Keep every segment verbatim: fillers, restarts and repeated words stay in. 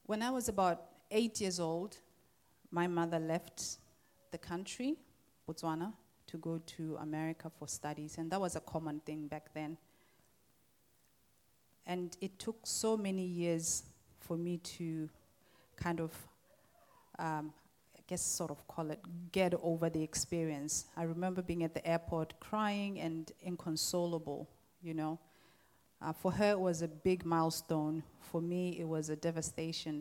When I was about eight years old, my mother left the country, Botswana, to go to America for studies, and that was a common thing back then. And it took so many years for me to kind of, um, I guess sort of call it, get over the experience. I remember being at the airport crying and inconsolable, you know. Uh, for her, it was a big milestone. For me, it was a devastation.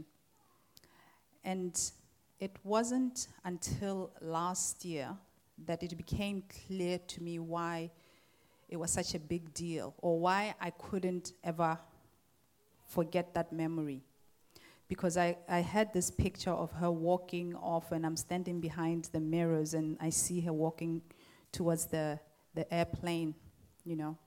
And it wasn't until last year that it became clear to me why it was such a big deal, or why I couldn't ever forget that memory. Because I, I had this picture of her walking off, and I'm standing behind the mirrors, and I see her walking towards the, the airplane, you know.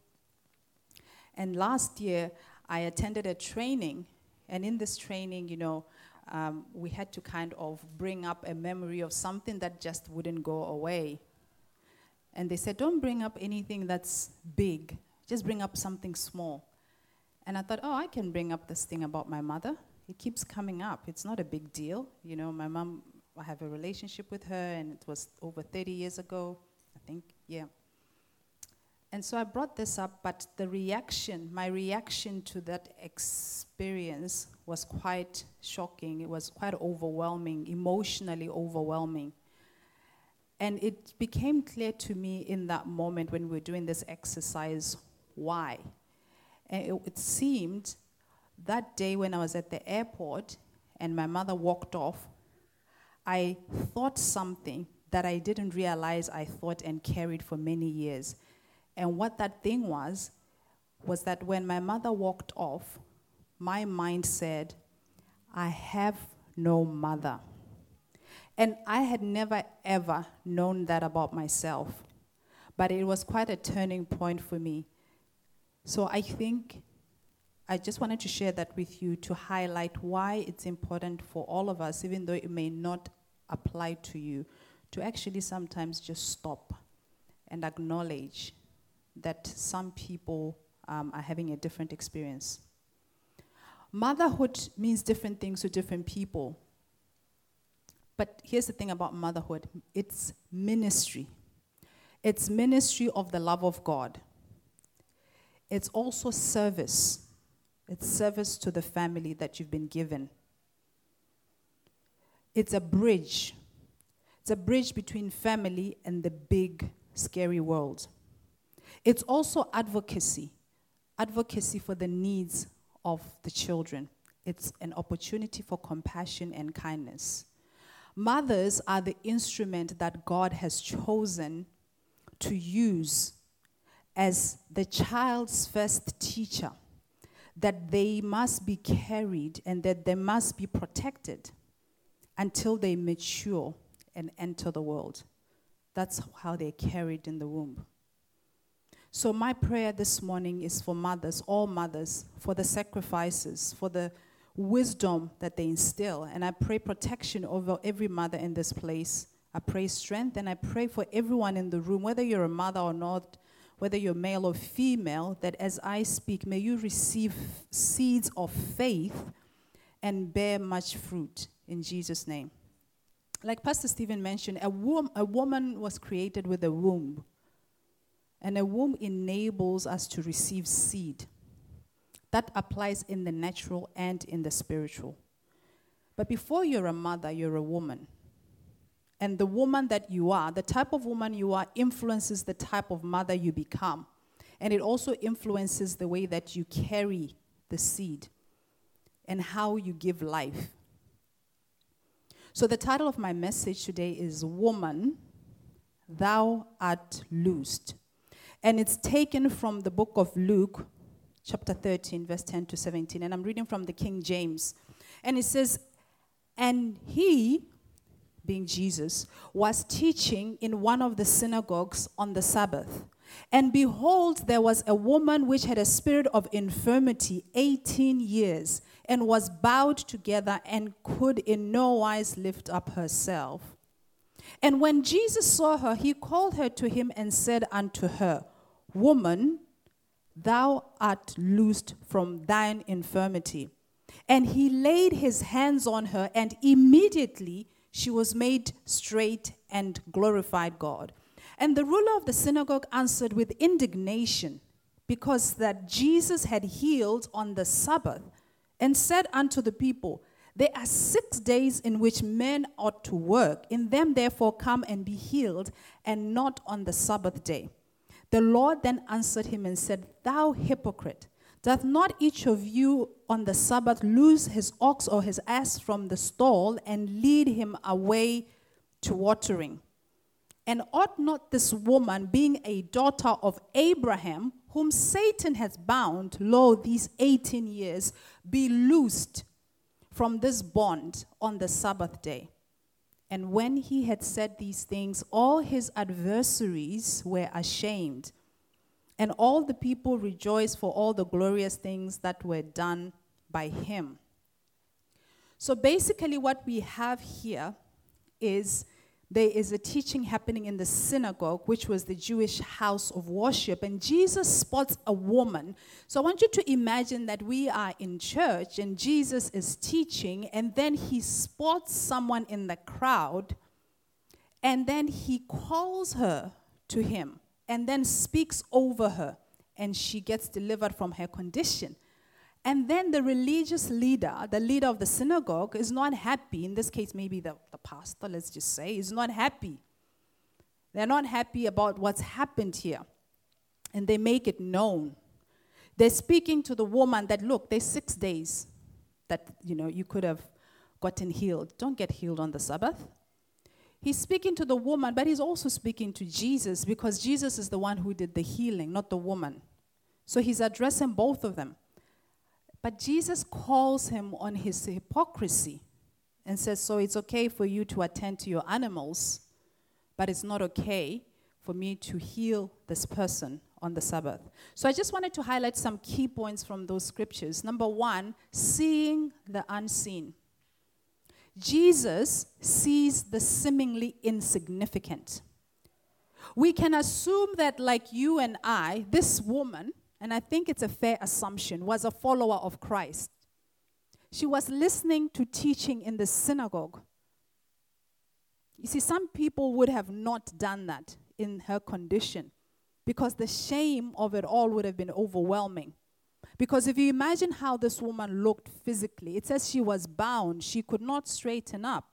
And last year, I attended a training, and in this training, you know, um, we had to kind of bring up a memory of something that just wouldn't go away. And they said, don't bring up anything that's big, just bring up something small. And I thought, oh, I can bring up this thing about my mother. It keeps coming up. It's not a big deal. You know, my mom, I have a relationship with her, and it was over thirty years ago, I think, yeah. And so I brought this up, but the reaction, my reaction to that experience was quite shocking. It was quite overwhelming, emotionally overwhelming. And it became clear to me in that moment when we were doing this exercise, why. And it, it seemed that day when I was at the airport and my mother walked off, I thought something that I didn't realize I thought and carried for many years. And what that thing was, was that when my mother walked off, my mind said, I have no mother. And I had never, ever known that about myself. But it was quite a turning point for me. So I think I just wanted to share that with you to highlight why it's important for all of us, even though it may not apply to you, to actually sometimes just stop and acknowledge that some people um, are having a different experience. Motherhood means different things to different people. But here's the thing about motherhood. It's ministry. It's ministry of the love of God. It's also service. It's service to the family that you've been given. It's a bridge. It's a bridge between family and the big, scary world. It's also advocacy. Advocacy for the needs of the children. It's an opportunity for compassion and kindness. Mothers are the instrument that God has chosen to use as the child's first teacher, that they must be carried and that they must be protected until they mature and enter the world. That's how they're carried in the womb. So my prayer this morning is for mothers, all mothers, for the sacrifices, for the wisdom that they instill. And I pray protection over every mother in this place. I pray strength, and I pray for everyone in the room, whether you're a mother or not, whether you're male or female, that as I speak, may you receive seeds of faith and bear much fruit in Jesus' name. Like Pastor Stephen mentioned, a, wom- a woman was created with a womb. And a womb enables us to receive seed. That applies in the natural and in the spiritual. But before you're a mother, you're a woman. And the woman that you are, the type of woman you are, influences the type of mother you become. And it also influences the way that you carry the seed and how you give life. So the title of my message today is Woman, Thou Art Loosed. And it's taken from the book of Luke, chapter thirteen, verse ten to seventeen. And I'm reading from the King James. And it says, and he, being Jesus, was teaching in one of the synagogues on the Sabbath. And behold, there was a woman which had a spirit of infirmity eighteen years, and was bowed together, and could in no wise lift up herself. And when Jesus saw her, he called her to him and said unto her, Woman, thou art loosed from thine infirmity. And he laid his hands on her, and immediately she was made straight and glorified God. And the ruler of the synagogue answered with indignation, because that Jesus had healed on the Sabbath, and said unto the people, there are six days in which men ought to work. In them therefore come and be healed, and not on the Sabbath day. The Lord then answered him and said, thou hypocrite, doth not each of you on the Sabbath loose his ox or his ass from the stall and lead him away to watering? And ought not this woman, being a daughter of Abraham, whom Satan has bound, lo, these eighteen years, be loosed from this bond on the Sabbath day? And when he had said these things, all his adversaries were ashamed, and all the people rejoiced for all the glorious things that were done by him. So basically what we have here is there is a teaching happening in the synagogue, which was the Jewish house of worship, and Jesus spots a woman. So I want you to imagine that we are in church and Jesus is teaching, and then he spots someone in the crowd, and then he calls her to him and then speaks over her, and she gets delivered from her condition. And then the religious leader, the leader of the synagogue, is not happy. In this case, maybe the, the pastor, let's just say, is not happy. They're not happy about what's happened here. And they make it known. They're speaking to the woman that, look, there's six days that, you know, you could have gotten healed. Don't get healed on the Sabbath. He's speaking to the woman, but he's also speaking to Jesus, because Jesus is the one who did the healing, not the woman. So he's addressing both of them. But Jesus calls him on his hypocrisy and says, so it's okay for you to attend to your animals, but it's not okay for me to heal this person on the Sabbath. So I just wanted to highlight some key points from those scriptures. Number one, seeing the unseen. Jesus sees the seemingly insignificant. We can assume that, like you and I, this woman, and I think it's a fair assumption, was a follower of Christ. She was listening to teaching in the synagogue. You see, some people would have not done that in her condition, because the shame of it all would have been overwhelming. Because if you imagine how this woman looked physically, it says she was bound. She could not straighten up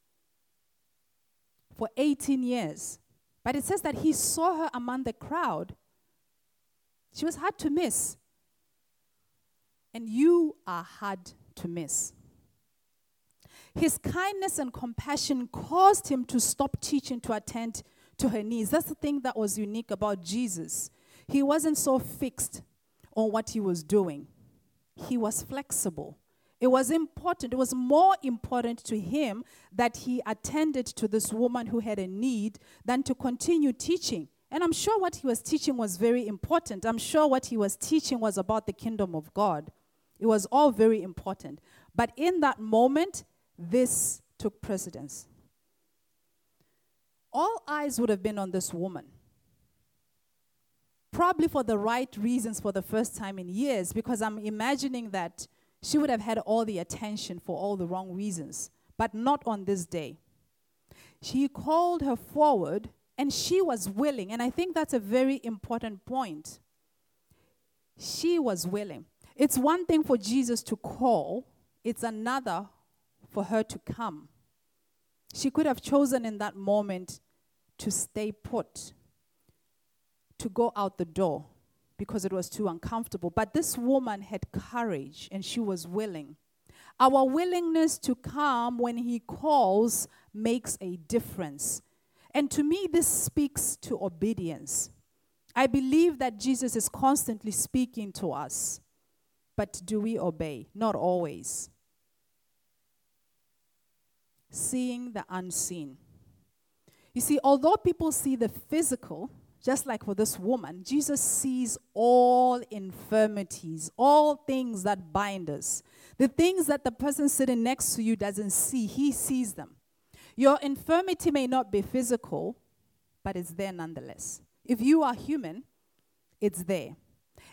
for eighteen years. But it says that he saw her among the crowd. She was hard to miss. And you are hard to miss. His kindness and compassion caused him to stop teaching to attend to her needs. That's the thing that was unique about Jesus. He wasn't so fixed on what he was doing. He was flexible. It was important. It was more important to him that he attended to this woman who had a need than to continue teaching. And I'm sure what he was teaching was very important. I'm sure what he was teaching was about the kingdom of God. It was all very important. But in that moment, this took precedence. All eyes would have been on this woman. Probably for the right reasons for the first time in years, because I'm imagining that she would have had all the attention for all the wrong reasons, but not on this day. He called her forward, and she was willing, and I think that's a very important point. She was willing. It's one thing for Jesus to call, it's another for her to come. She could have chosen in that moment to stay put, to go out the door because it was too uncomfortable. But this woman had courage and she was willing. Our willingness to come when he calls makes a difference. And to me, this speaks to obedience. I believe that Jesus is constantly speaking to us. But do we obey? Not always. Seeing the unseen. You see, although people see the physical, just like for this woman, Jesus sees all infirmities, all things that bind us. The things that the person sitting next to you doesn't see, he sees them. Your infirmity may not be physical, but it's there nonetheless. If you are human, it's there.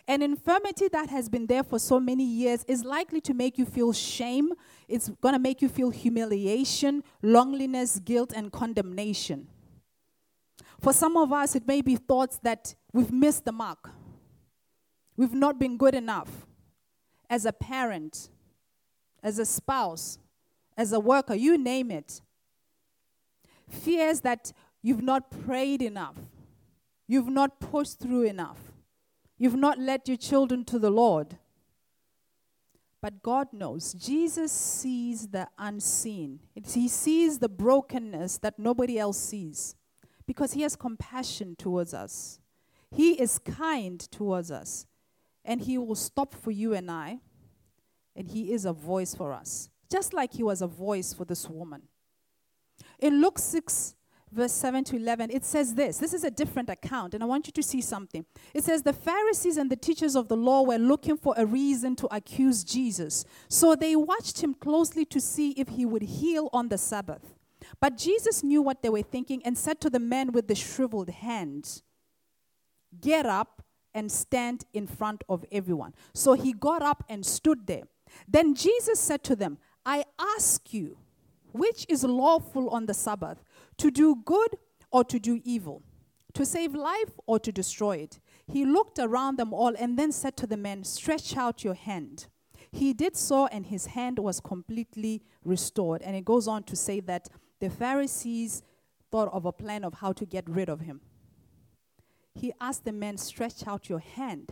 An infirmity that has been there for so many years is likely to make you feel shame. It's going to make you feel humiliation, loneliness, guilt, and condemnation. For some of us, it may be thoughts that we've missed the mark. We've not been good enough as a parent, as a spouse, as a worker, you name it. Fears that you've not prayed enough. You've not pushed through enough. You've not led your children to the Lord. But God knows. Jesus sees the unseen. It's, he sees the brokenness that nobody else sees because he has compassion towards us. He is kind towards us. And he will stop for you and I. And he is a voice for us. Just like he was a voice for this woman. In Luke six, verse seven to eleven, it says this. This is a different account, and I want you to see something. It says, the Pharisees and the teachers of the law were looking for a reason to accuse Jesus. So they watched him closely to see if he would heal on the Sabbath. But Jesus knew what they were thinking and said to the man with the shriveled hand, get up and stand in front of everyone. So he got up and stood there. Then Jesus said to them, I ask you, which is lawful on the Sabbath, to do good or to do evil, to save life or to destroy it? He looked around them all and then said to the man, stretch out your hand. He did so, and his hand was completely restored. And it goes on to say that the Pharisees thought of a plan of how to get rid of him. He asked the man, stretch out your hand.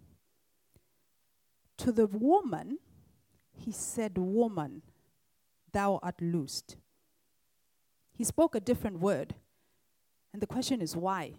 To the woman, he said, woman, thou art loosed. He spoke a different word. And the question is why?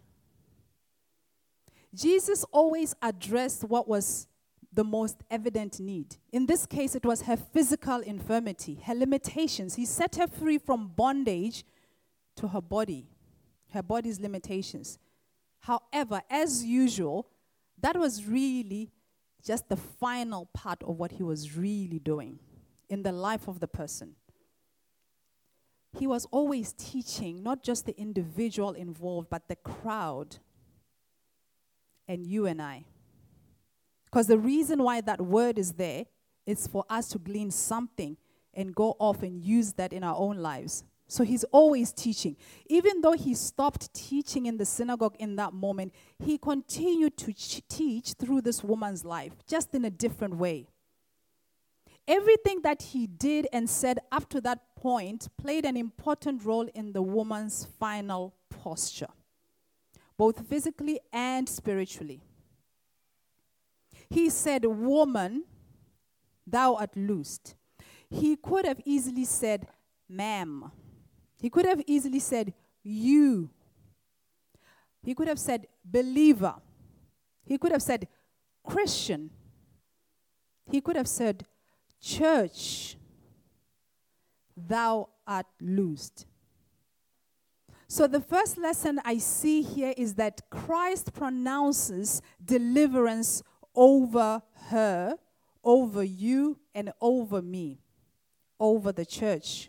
Jesus always addressed what was the most evident need. In this case, it was her physical infirmity, her limitations. He set her free from bondage to her body, her body's limitations. However, as usual, that was really just the final part of what he was really doing in the life of the person. He was always teaching not just the individual involved, but the crowd and you and I. Because the reason why that word is there is for us to glean something and go off and use that in our own lives. So he's always teaching. Even though he stopped teaching in the synagogue in that moment, he continued to ch- teach through this woman's life, just in a different way. Everything that he did and said up to that point played an important role in the woman's final posture, both physically and spiritually. He said, woman, thou art loosed. He could have easily said, ma'am. He could have easily said, you. He could have said, believer. He could have said, Christian. He could have said, church, thou art loosed. So the first lesson I see here is that Christ pronounces deliverance over her, over you, and over me, over the church.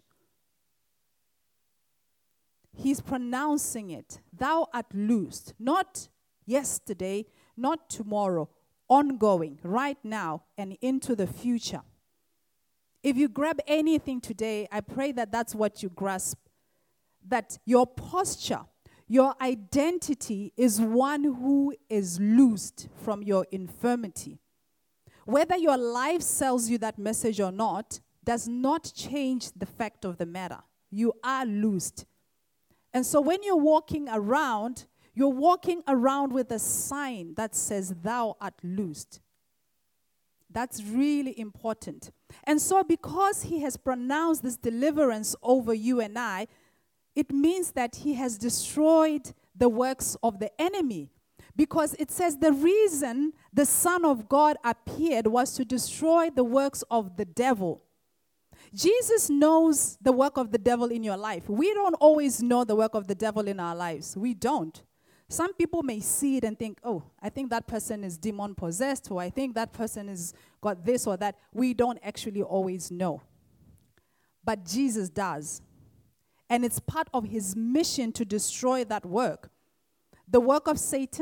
He's pronouncing it. Thou art loosed. Not yesterday, not tomorrow, ongoing, right now, and into the future. If you grab anything today, I pray that that's what you grasp. That your posture, your identity is one who is loosed from your infirmity. Whether your life sells you that message or not, does not change the fact of the matter. You are loosed. And so when you're walking around, you're walking around with a sign that says, thou art loosed. That's really important. And so because he has pronounced this deliverance over you and I, it means that he has destroyed the works of the enemy. Because it says the reason the Son of God appeared was to destroy the works of the devil. Jesus knows the work of the devil in your life. We don't always know the work of the devil in our lives. We don't. Some people may see it and think, oh, I think that person is demon-possessed, or I think that person has got this or that. We don't actually always know. But Jesus does. And it's part of his mission to destroy that work. The work of Satan,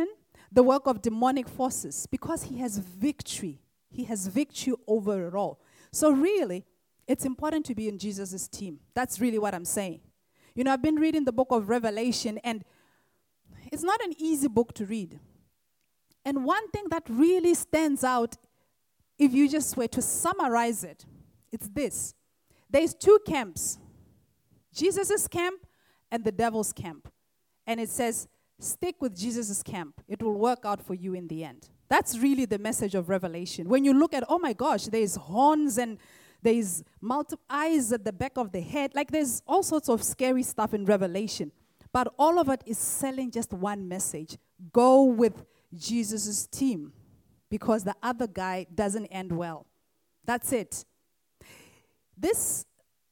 the work of demonic forces because he has victory. He has victory over it all. So really, it's important to be in Jesus' team. That's really what I'm saying. You know, I've been reading the book of Revelation, and it's not an easy book to read. And one thing that really stands out, if you just were to summarize it, it's this. There's two camps, Jesus' camp and the devil's camp. And it says, stick with Jesus' camp. It will work out for you in the end. That's really the message of Revelation. When you look at, oh my gosh, there's horns and there's multiple eyes at the back of the head. Like there's all sorts of scary stuff in Revelation. But all of it is selling just one message. Go with Jesus' team because the other guy doesn't end well. That's it. This,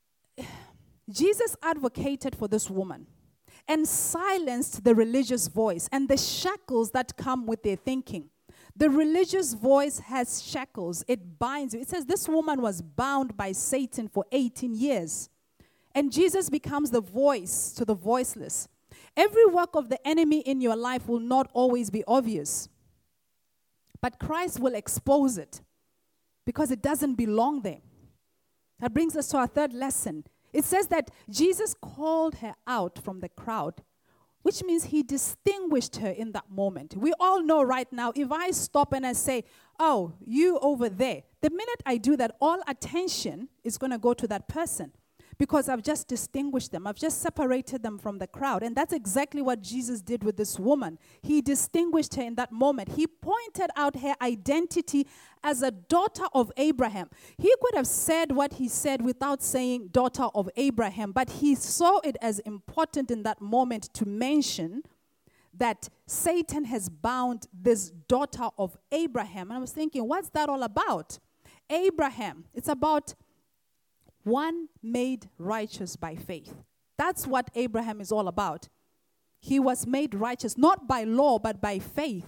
Jesus advocated for this woman and silenced the religious voice and the shackles that come with their thinking. The religious voice has shackles. It binds you. It says this woman was bound by Satan for eighteen years. And Jesus becomes the voice to the voiceless. Every work of the enemy in your life will not always be obvious. But Christ will expose it because it doesn't belong there. That brings us to our third lesson. It says that Jesus called her out from the crowd, which means he distinguished her in that moment. We all know right now, if I stop and I say, oh, you over there, the minute I do that, all attention is going to go to that person because I've just distinguished them. I've just separated them from the crowd. And that's exactly what Jesus did with this woman. He distinguished her in that moment. He pointed out her identity as a daughter of Abraham. He could have said what he said without saying daughter of Abraham, but he saw it as important in that moment to mention that Satan has bound this daughter of Abraham. And I was thinking, what's that all about? Abraham, it's about one made righteous by faith. That's what Abraham is all about. He was made righteous, not by law, but by faith.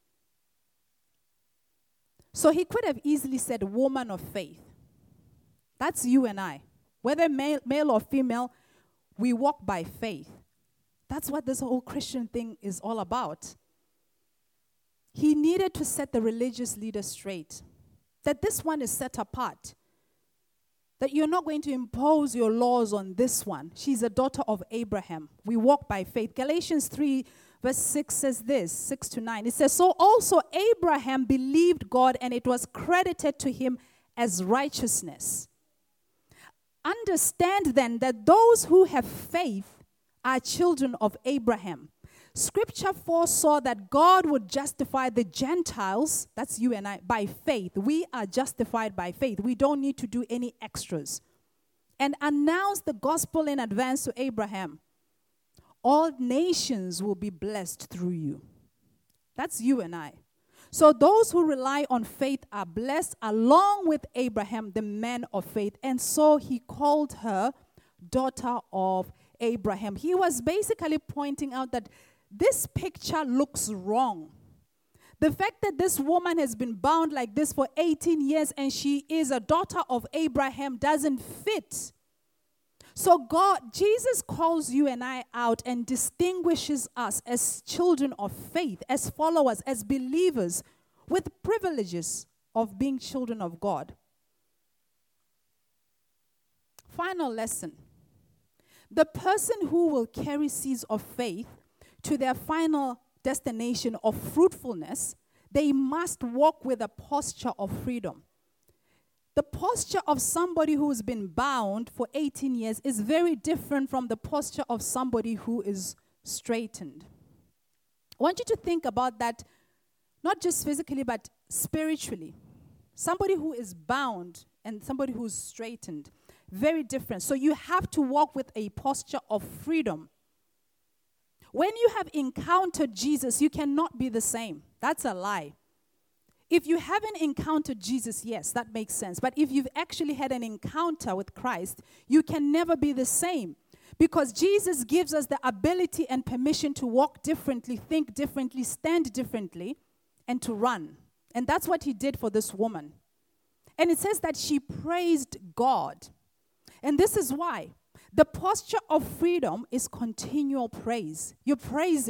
So he could have easily said woman of faith. That's you and I. Whether male, male or female, we walk by faith. That's what this whole Christian thing is all about. He needed to set the religious leader straight. That this one is set apart. That you're not going to impose your laws on this one. She's a daughter of Abraham. We walk by faith. Galatians three verse six says this, six to nine. It says, so also Abraham believed God and it was credited to him as righteousness. Understand then that those who have faith are children of Abraham. Scripture foresaw that God would justify the Gentiles, that's you and I, by faith. We are justified by faith. We don't need to do any extras. And announce the gospel in advance to Abraham. All nations will be blessed through you. That's you and I. So those who rely on faith are blessed along with Abraham, the man of faith. And so he called her daughter of Abraham. He was basically pointing out that this picture looks wrong. The fact that this woman has been bound like this for eighteen years and she is a daughter of Abraham doesn't fit. So God, Jesus calls you and I out and distinguishes us as children of faith, as followers, as believers, with privileges of being children of God. Final lesson. The person who will carry seeds of faith to their final destination of fruitfulness, they must walk with a posture of freedom. The posture of somebody who's been bound for eighteen years is very different from the posture of somebody who is straightened. I want you to think about that, not just physically, but spiritually. Somebody who is bound and somebody who's straightened, very different. So you have to walk with a posture of freedom. When you have encountered Jesus, you cannot be the same. That's a lie. If you haven't encountered Jesus, yes, that makes sense. But if you've actually had an encounter with Christ, you can never be the same. Because Jesus gives us the ability and permission to walk differently, think differently, stand differently, and to run. And that's what he did for this woman. And it says that she praised God. And this is why. The posture of freedom is continual praise. You're praising.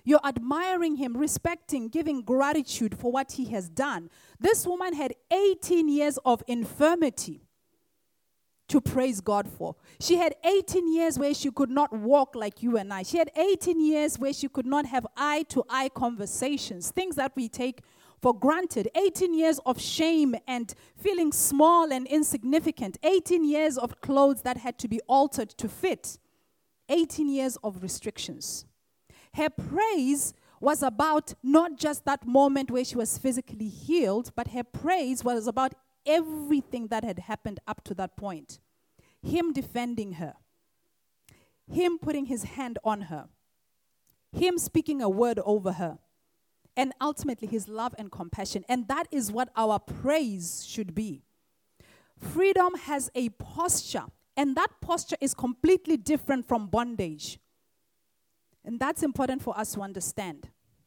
You're admiring him, respecting, giving gratitude for what he has done. This woman had eighteen years of infirmity to praise God for. She had eighteen years where she could not walk like you and I. She had eighteen years where she could not have eye-to-eye conversations, things that we take for granted. eighteen years of shame and feeling small and insignificant. eighteen years of clothes that had to be altered to fit. eighteen years of restrictions. Her praise was about not just that moment where she was physically healed, but her praise was about everything that had happened up to that point. Him defending her. Him putting his hand on her. Him speaking a word over her. And ultimately his love and compassion. And that is what our praise should be. Freedom has a posture. And that posture is completely different from bondage. And that's important for us to understand.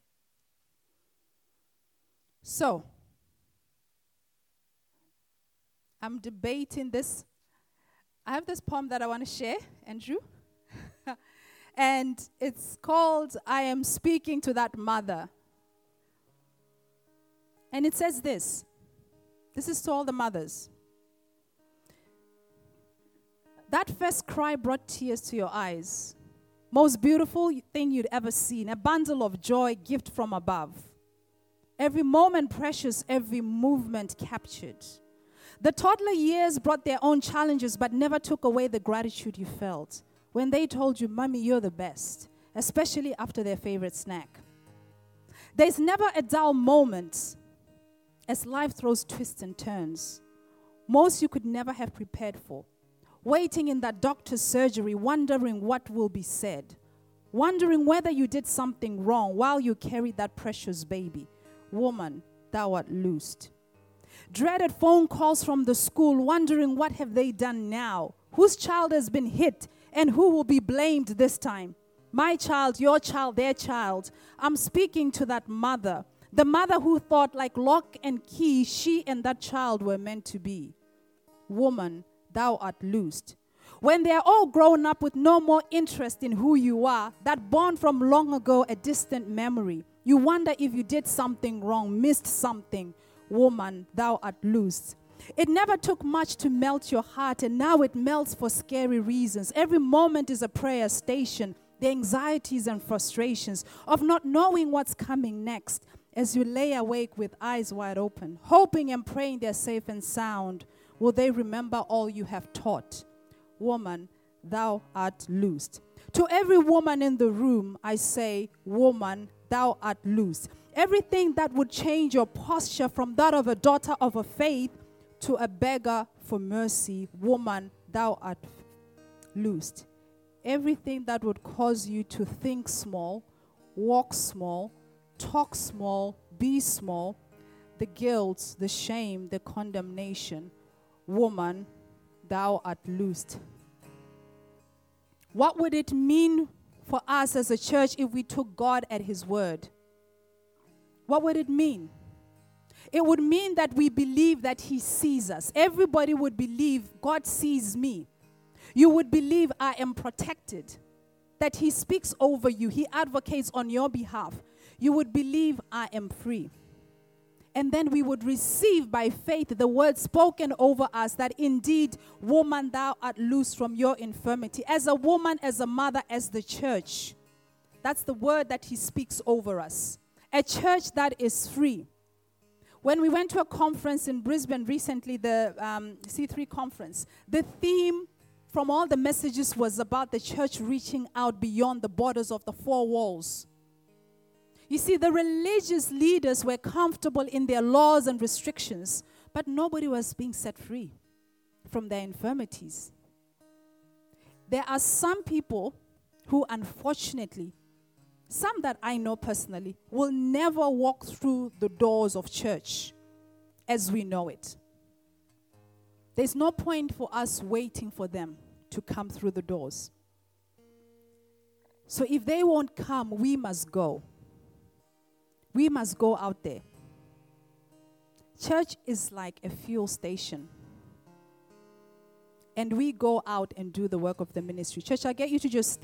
So, I'm debating this. I have this poem that I want to share, Andrew. And it's called, I Am Speaking to That Mother. And it says this. This is to all the mothers. That first cry brought tears to your eyes. Most beautiful thing you'd ever seen. A bundle of joy, gift from above. Every moment precious, every movement captured. The toddler years brought their own challenges, but never took away the gratitude you felt when they told you, Mommy, you're the best, especially after their favorite snack. There's never a dull moment as life throws twists and turns. Most you could never have prepared for. Waiting in that doctor's surgery, wondering what will be said. Wondering whether you did something wrong while you carried that precious baby. Woman, thou art loosed. Dreaded phone calls from the school, wondering what have they done now? Whose child has been hit and who will be blamed this time? My child, your child, their child. I'm speaking to that mother. The mother who thought like lock and key, she and that child were meant to be. Woman, thou art loosed. When they are all grown up with no more interest in who you are, that bond from long ago, a distant memory, you wonder if you did something wrong, missed something. Woman, thou art loosed. It never took much to melt your heart, and now it melts for scary reasons. Every moment is a prayer station. The anxieties and frustrations of not knowing what's coming next as you lay awake with eyes wide open, hoping and praying they're safe and sound. Will they remember all you have taught? Woman, thou art loosed. To every woman in the room, I say, woman, thou art loosed. Everything that would change your posture from that of a daughter of a faith to a beggar for mercy, woman, thou art loosed. Everything that would cause you to think small, walk small, talk small, be small, the guilt, the shame, the condemnation, woman, thou art loosed. What would it mean for us as a church if we took God at his word? What would it mean? It would mean that we believe that he sees us. Everybody would believe God sees me. You would believe I am protected, that he speaks over you, he advocates on your behalf. You would believe I am free. And then we would receive by faith the word spoken over us that indeed, woman, thou art loosed from your infirmity. As a woman, as a mother, as the church. That's the word that he speaks over us. A church that is free. When we went to a conference in Brisbane recently, the um, C three conference, the theme from all the messages was about the church reaching out beyond the borders of the four walls. You see, the religious leaders were comfortable in their laws and restrictions, but nobody was being set free from their infirmities. There are some people who, unfortunately, some that I know personally, will never walk through the doors of church as we know it. There's no point for us waiting for them to come through the doors. So if they won't come, we must go. We must go out there. Church is like a fuel station. And we go out and do the work of the ministry. Church, I get you to just stay.